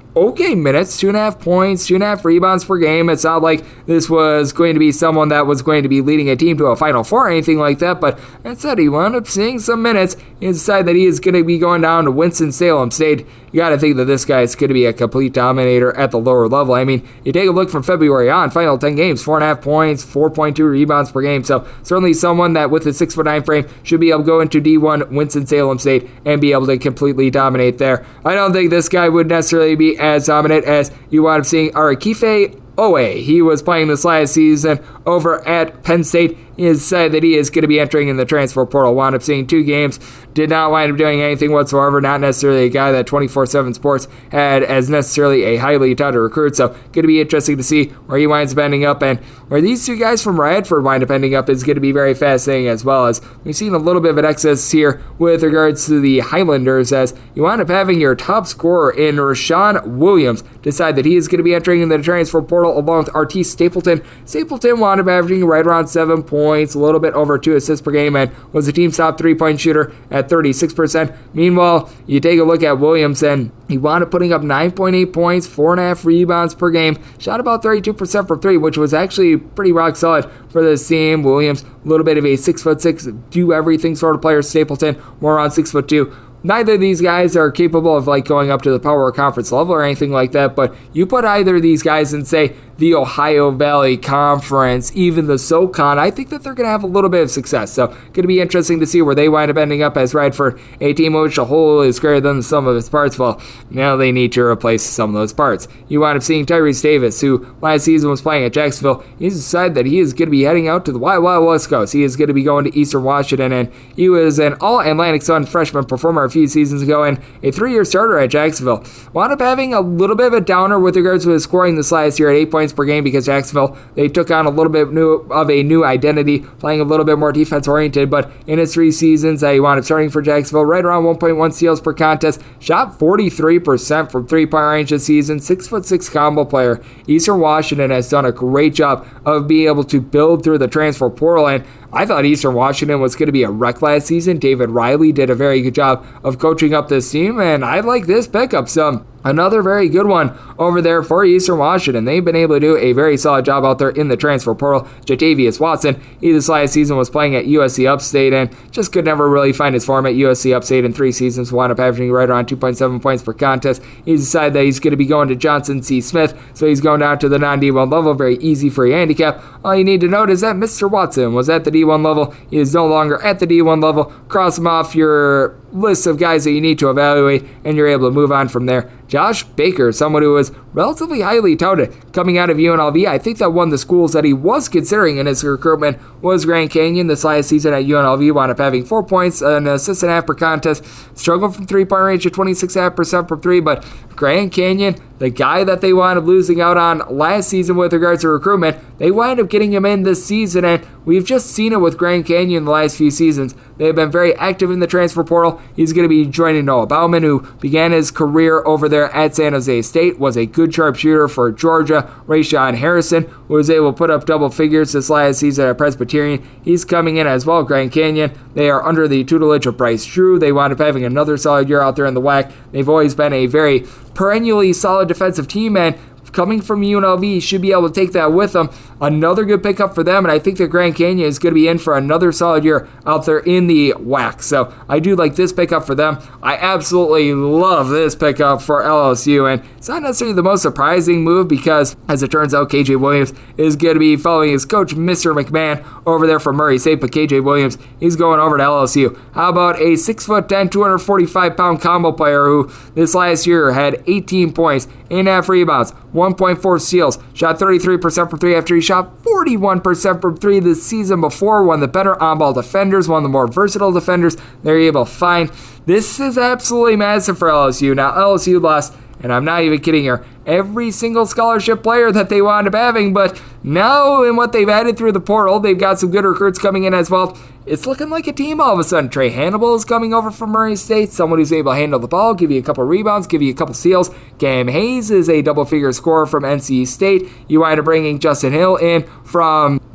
okay minutes, two and a half points, two and a half rebounds per game. It's not like this was going to be someone that was going to be leading a team to a Final Four or anything like that, but that said, he wound up seeing some minutes. He decided that he is going to be going down to Winston-Salem State. You got to think that this guy is going to be a complete dominator at the lower level. I mean, you take a look from February on, final ten games, four and a half points, four point two rebounds per game. So certainly someone that with a six foot nine frame should be able to go into D one Winston-Salem State and be able to completely dominate there. I don't think this guy would necessarily be as dominant as you wound up seeing Arakife Owe. He was playing this last season over at Penn State. He has said that he is going to be entering in the transfer portal. Wound up seeing two games, did not wind up doing anything whatsoever. Not necessarily a guy that twenty-four seven Sports had as necessarily a highly touted recruit. So going to be interesting to see where he winds up ending up, and where these two guys from Radford wind up ending up is going to be very fascinating, as well as we've seen a little bit of an excess here with regards to the Highlanders, as you wind up having your top scorer in Rashawn Williams decide that he is going to be entering in the transfer portal along with Artis Stapleton. Stapleton wound up averaging right around seven points. Points, a little bit over two assists per game, and was the team's top three-point shooter at thirty-six percent. Meanwhile, you take a look at Williams, and he wound up putting up nine point eight points, four point five rebounds per game, shot about thirty-two percent from three, which was actually pretty rock solid for this team. Williams, a little bit of a six foot six, do-everything sort of player. Stapleton, more around six foot two. Neither of these guys are capable of like going up to the Power Conference level or anything like that, but you put either of these guys in, say, the Ohio Valley Conference, even the SoCon, I think that they're going to have a little bit of success. So going to be interesting to see where they wind up ending up as Radford, a team which a whole is greater than the sum of its parts. Well, now they need to replace some of those parts. You wind up seeing Tyrese Davis, who last season was playing at Jacksonville. He's decided that he is going to be heading out to the Wild Wild West Coast. He is going to be going to Eastern Washington, and he was an All-Atlantic Sun freshman performer a few seasons ago and a three-year starter at Jacksonville. Wound up having a little bit of a downer with regards to his scoring this last year at eight points per game, because Jacksonville, they took on a little bit new, of a new identity, playing a little bit more defense-oriented, but in his three seasons that he wound up starting for Jacksonville, right around one point one steals per contest, shot forty-three percent from three-point range this season, six foot six combo player. Eastern Washington has done a great job of being able to build through the transfer portal, and I thought Eastern Washington was going to be a wreck last season. David Riley did a very good job of coaching up this team, and I like this pickup some. Another very good one over there for Eastern Washington. They've been able to do a very solid job out there in the transfer portal. Jatavius Watson, he this last season was playing at U S C Upstate and just could never really find his form at U S C Upstate in three seasons. Wound up averaging right around two point seven points per contest. He decided that he's going to be going to Johnson C. Smith, so he's going down to the non-D one level. Very easy for a handicap. All you need to note is that Mister Watson was at the D one level. He is no longer at the D one level. Cross him off your list of guys that you need to evaluate, and you're able to move on from there. Josh Baker, someone who was relatively highly touted coming out of U N L V. I think that one of the schools that he was considering in his recruitment was Grand Canyon. This last season at U N L V, wound up having four points, an assist and a half per contest, struggled from three-point range at twenty-six point five percent from three, but Grand Canyon, the guy that they wound up losing out on last season with regards to recruitment, they wind up getting him in this season, and we've just seen it with Grand Canyon the last few seasons. They've been very active in the transfer portal. He's going to be joining Noah Bauman, who began his career over there at San Jose State, was a good sharpshooter for Georgia. Rayshawn Harrison, who was able to put up double figures this last season at Presbyterian. He's coming in as well. Grand Canyon, they are under the tutelage of Bryce Drew. They wound up having another solid year out there in the W A C. They've always been a very perennially solid defensive team, and coming from U N L V, should be able to take that with them. Another good pickup for them, and I think that Grand Canyon is going to be in for another solid year out there in the W A C. So I do like this pickup for them. I absolutely love this pickup for L S U, and it's not necessarily the most surprising move because, as it turns out, K J Williams is going to be following his coach, Mister McMahon, over there from Murray State, but K J Williams, he's going over to L S U. How about a six foot ten, two hundred forty-five pound combo player who this last year had eighteen points, eight and a half rebounds, one point four steals, shot thirty-three percent from three after he shot forty-one percent from three this season before. One of the better on-ball defenders, one of the more versatile defenders they're able to find. This is absolutely massive for L S U. Now, L S U lost, and I'm not even kidding here, every single scholarship player that they wound up having, but now in what they've added through the portal, they've got some good recruits coming in as well. It's looking like a team all of a sudden. Trey Hannibal is coming over from Murray State, someone who's able to handle the ball, give you a couple rebounds, give you a couple steals. Cam Hayes is a double-figure scorer from N C State. You wind up bringing Justin Hill in from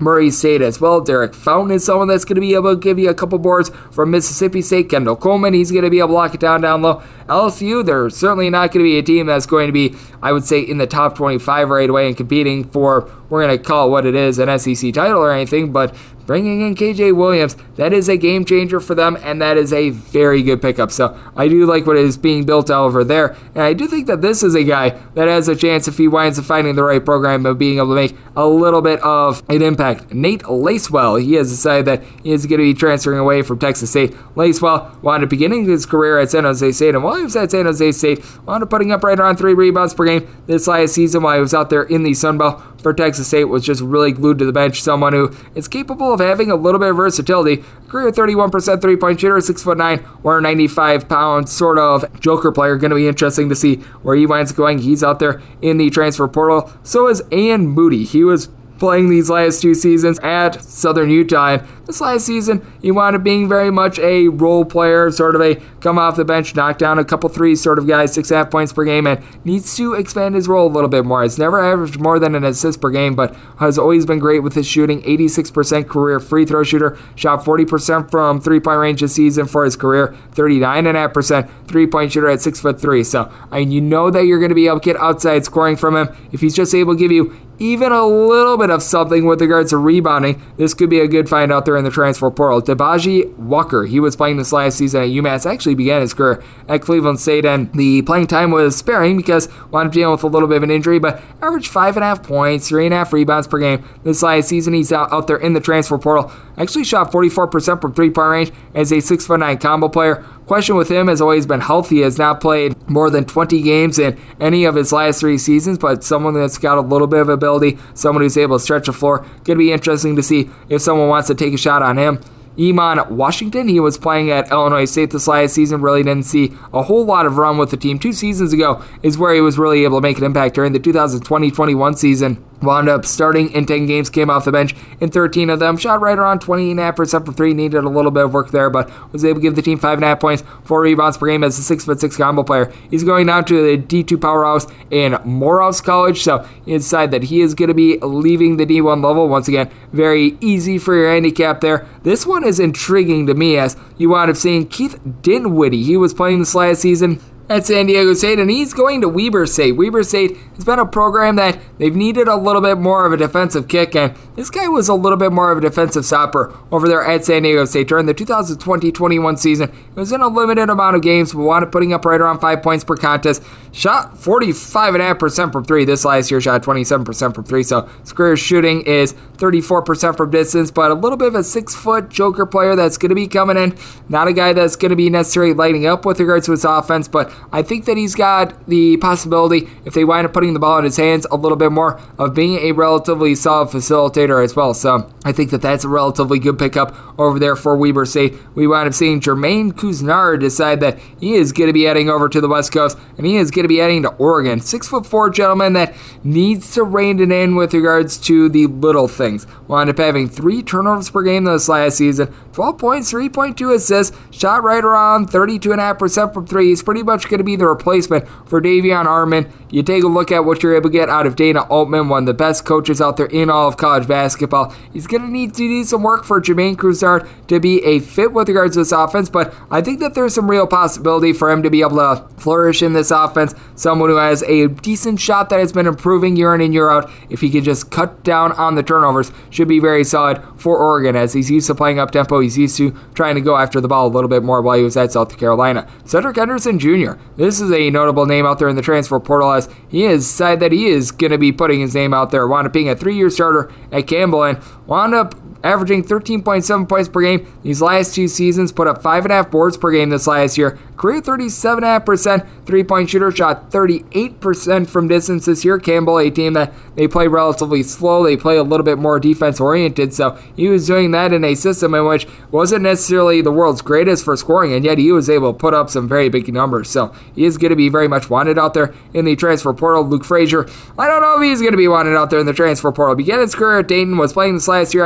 Murray State as well. Derek Fountain is someone that's going to be able to give you a couple boards from Mississippi State. Kendall Coleman, he's going to be able to lock it down down low. L S U, they're certainly not going to be a team that's going to be, I would say, in the top twenty-five right away and competing for, we're going to call it what it is, an S E C title or anything, but bringing in K J Williams, that is a game changer for them, and that is a very good pickup. So I do like what is being built over there, and I do think that this is a guy that has a chance, if he winds up finding the right program, of being able to make a little bit of an impact. Nate Lacewell, he has decided that he is going to be transferring away from Texas State. Lacewell wound up beginning his career at San Jose State, and while he was at San Jose State, wound up putting up right around three rebounds per game this last season while he was out there in the Sun Belt for Texas State, was just really glued to the bench, someone who is capable of having a little bit of versatility. Career thirty-one percent three-point shooter, six foot nine, one hundred ninety-five pound sort of joker player. Going to be interesting to see where he winds up going. He's out there in the transfer portal. So is Ian Moody. He was playing these last two seasons at Southern Utah, and this last season he wound up being very much a role player, sort of a come off the bench, knock down a couple threes sort of guy, six and a half points per game, and needs to expand his role a little bit more. It's never averaged more than an assist per game, but has always been great with his shooting. eighty-six percent career free throw shooter, shot forty percent from three-point range this season for his career, thirty-nine point five percent three-point shooter at six foot three. So I mean, you know that you're going to be able to get outside scoring from him if he's just able to give you even a little bit of something with regards to rebounding. This could be a good find out there in the transfer portal. Debaji Walker, he was playing this last season at UMass, actually began his career at Cleveland State, and the playing time was sparing because wound up dealing with a little bit of an injury, but averaged five and a half points, three and a half rebounds per game this last season. He's out, out there in the transfer portal. Actually shot forty-four percent from three-point range as a six foot nine combo player. Question with him has always been health. He has not played more than twenty games in any of his last three seasons, but someone that's got a little bit of ability, someone who's able to stretch the floor. Could be interesting to see if someone wants to take a shot on him. Iman Washington, he was playing at Illinois State this last season, really didn't see a whole lot of run with the team. Two seasons ago is where he was really able to make an impact during the two thousand twenty twenty-one season. Wound up starting in ten games, came off the bench in thirteen of them, shot right around twenty point five percent from three, needed a little bit of work there, but was able to give the team five point five points, four rebounds per game as a six foot six combo player. He's going down to the D two powerhouse in Morehouse College, so he decided that he is going to be leaving the D one level. Once again, very easy for your handicap there. This one is intriguing to me as you wound up seeing Keith Dinwiddie. He was playing this last season at San Diego State, and he's going to Weber State. Weber State has been a program that they've needed a little bit more of a defensive kick, and this guy was a little bit more of a defensive stopper over there at San Diego State. During the two thousand twenty twenty-one season, he was in a limited amount of games, but wound up putting up right around five points per contest. Shot forty-five point five percent from three. This last year shot twenty-seven percent from three, so his career shooting is thirty-four percent from distance, but a little bit of a six-foot joker player that's going to be coming in. Not a guy that's going to be necessarily lighting up with regards to his offense, but I think that he's got the possibility, if they wind up putting the ball in his hands, a little bit more of being a relatively solid facilitator as well. So I think that that's a relatively good pickup over there for Weber State. We wind up seeing Jermaine Couisnard decide that he is going to be heading over to the West Coast, and he is going to be heading to Oregon. Six foot four gentleman that needs to rein it in with regards to the little things. Wound up having three turnovers per game this last season, twelve points, three point two assists, shot right around thirty-two point five percent from three. He's pretty much going to be the replacement for Davion Harmon. You take a look at what you're able to get out of Dana Altman, one of the best coaches out there in all of college basketball. He's going to need to do some work for Jermaine Couisnard to be a fit with regards to this offense, but I think that there's some real possibility for him to be able to flourish in this offense. Someone who has a decent shot that has been improving year in and year out. If he can just cut down on the turnovers, should be very solid for Oregon, as he's used to playing up tempo. He's used to trying to go after the ball a little bit more while he was at South Carolina. Cedric Henderson Junior This is a notable name out there in the transfer portal, as he has said that he is going to be putting his name out there. Wound up being a three-year starter at Campbell and wound up averaging thirteen point seven points per game these last two seasons, put up five point five boards per game this last year. Career thirty-seven point five percent three-point shooter, shot thirty-eight percent from distance this year. Campbell, a team that they play relatively slow, they play a little bit more defense-oriented, so he was doing that in a system in which wasn't necessarily the world's greatest for scoring, and yet he was able to put up some very big numbers, so he is going to be very much wanted out there in the transfer portal. Luke Frazier, I don't know if he's going to be wanted out there in the transfer portal. Began his career at Dayton, was playing this last year at Ohio,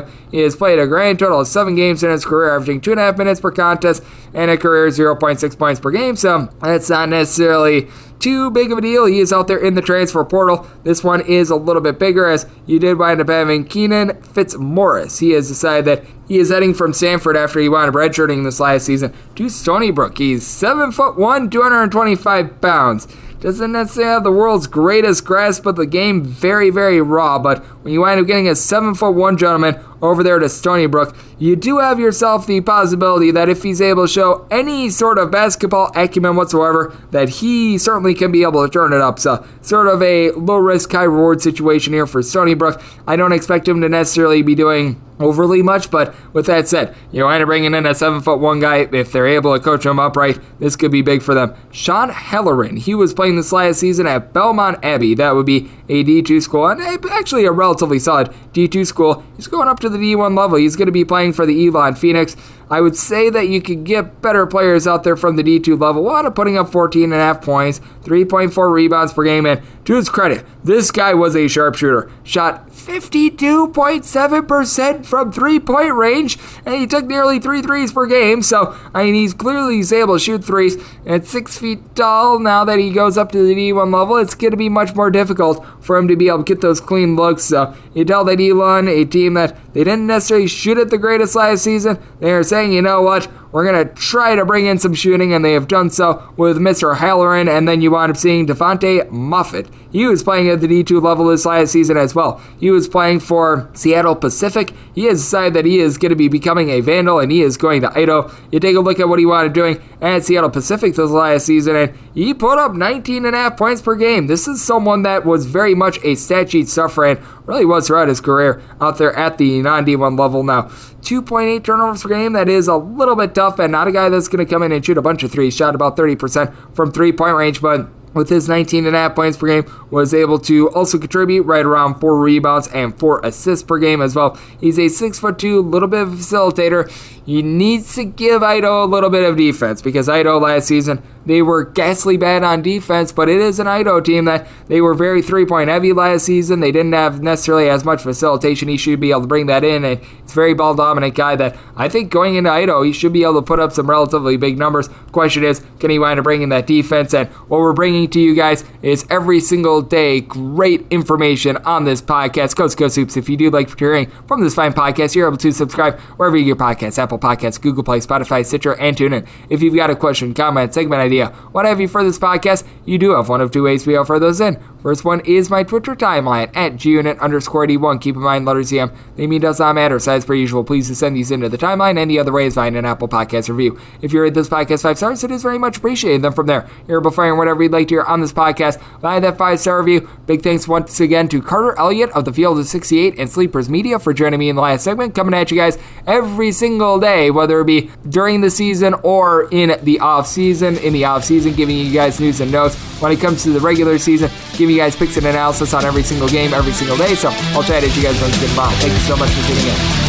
Ohio. He has played a grand total of seven games in his career, averaging two and a half minutes per contest and a career zero point six points per game, so that's not necessarily too big of a deal. He is out there in the transfer portal. This one is a little bit bigger, as you did wind up having Keenan Fitzmaurice. He has decided that he is heading from Stanford after he wound up redshirting this last season to Stony Brook. He's seven foot one, two hundred twenty-five pounds. Doesn't necessarily have the world's greatest grasp of the game, very, very raw, but when you wind up getting a seven foot one gentleman over there to Stony Brook, you do have yourself the possibility that if he's able to show any sort of basketball acumen whatsoever, that he certainly can be able to turn it up. So, sort of a low-risk, high-reward situation here for Stony Brook. I don't expect him to necessarily be doing overly much, but with that said, you wind up bringing in a seven foot one guy. If they're able to coach him up right, this could be big for them. Sean Halloran, he was playing this last season at Belmont Abbey. That would be a D two school, and actually a relatively solid D two school. He's going up to the D one level. He's going to be playing for the Elon Phoenix. I would say that you could get better players out there from the D two level. Wound up putting up fourteen and a half points, three point four rebounds per game, and to his credit, this guy was a sharpshooter. Shot fifty-two point seven percent from three-point range, and he took nearly three threes per game, so, I mean, he's clearly he's able to shoot threes. At six feet tall, now that he goes up to the D one level, it's going to be much more difficult for him to be able to get those clean looks, so you tell that Elon, a team that they didn't necessarily shoot it the greatest last season, they are saying, you know what, we're going to try to bring in some shooting, and they have done so with Mister Halloran, and then you wind up seeing Devontae Muffet. He was playing at the D two level this last season as well. He was playing for Seattle Pacific. He has decided that he is going to be becoming a Vandal, and he is going to Idaho. You take a look at what he wound up doing at Seattle Pacific this last season, and he put up nineteen and a half points per game. This is someone that was very much a stat sheet stuffer, and really was throughout his career out there at the non-D one level. Now, two point eight turnovers per game, that is a little bit tough, and not a guy that's going to come in and shoot a bunch of threes. Shot about thirty percent from three-point range, but with his nineteen and a half points per game, was able to also contribute right around four rebounds and four assists per game as well. He's a six foot two, little bit of a facilitator. He needs to give Idaho a little bit of defense, because Idaho last season, they were ghastly bad on defense, but it is an Idaho team that they were very three-point heavy last season. They didn't have necessarily as much facilitation. He should be able to bring that in, and it's a very ball-dominant guy that I think going into Idaho, he should be able to put up some relatively big numbers. Question is, can he wind up bringing that defense? And what we're bringing to you guys is every single day great information on this podcast. Coast to Coast Hoops. If you do like what you're hearing from this fine podcast, you're able to subscribe wherever you get your podcasts, Apple Podcasts, Google Play, Spotify, Stitcher, and TuneIn. If you've got a question, comment, segment idea, what have you for this podcast, you do have one of two ways we offer those in. First one is my Twitter timeline at gunit underscore D1. Keep in mind, letters E M. The mean does not matter. So as per usual, please send these into the timeline. Any other way is fine, an Apple Podcast review. If you rate this podcast five stars, it is very much appreciated. Then from there, you're able to find whatever you'd like to hear on this podcast via that five-star review. Big thanks once again to Carter Elliott of the Field of sixty-eight and Sleepers Media for joining me in the last segment. Coming at you guys every single day, whether it be during the season or in the off-season. In the off-season, giving you guys news and notes. When it comes to the regular season, giving you guys picks and analysis on every single game, every single day. So I'll chat at you guys once again tomorrow. Thank you so much for tuning in.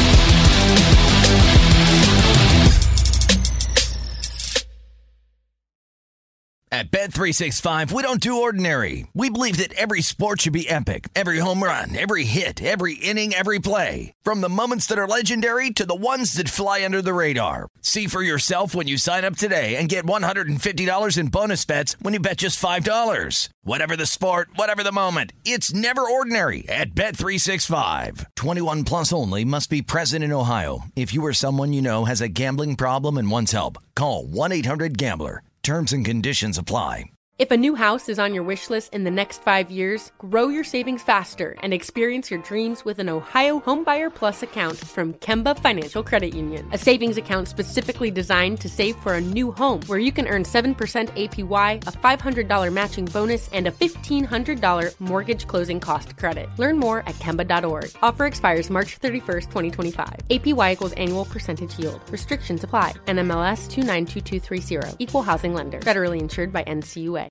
At Bet three sixty-five, we don't do ordinary. We believe that every sport should be epic. Every home run, every hit, every inning, every play. From the moments that are legendary to the ones that fly under the radar. See for yourself when you sign up today and get one hundred fifty dollars in bonus bets when you bet just five dollars. Whatever the sport, whatever the moment, it's never ordinary at Bet three sixty-five. twenty-one plus only. Must be present in Ohio. If you or someone you know has a gambling problem and wants help, call one eight hundred gambler. Terms and conditions apply. If a new house is on your wish list in the next five years, grow your savings faster and experience your dreams with an Ohio Homebuyer Plus account from Kemba Financial Credit Union. A savings account specifically designed to save for a new home, where you can earn seven percent A P Y, a five hundred dollars matching bonus, and a fifteen hundred dollars mortgage closing cost credit. Learn more at Kemba dot org. Offer expires March thirty-first, twenty twenty-five. A P Y equals annual percentage yield. Restrictions apply. N M L S two nine two two three zero. Equal housing lender. Federally insured by N C U A.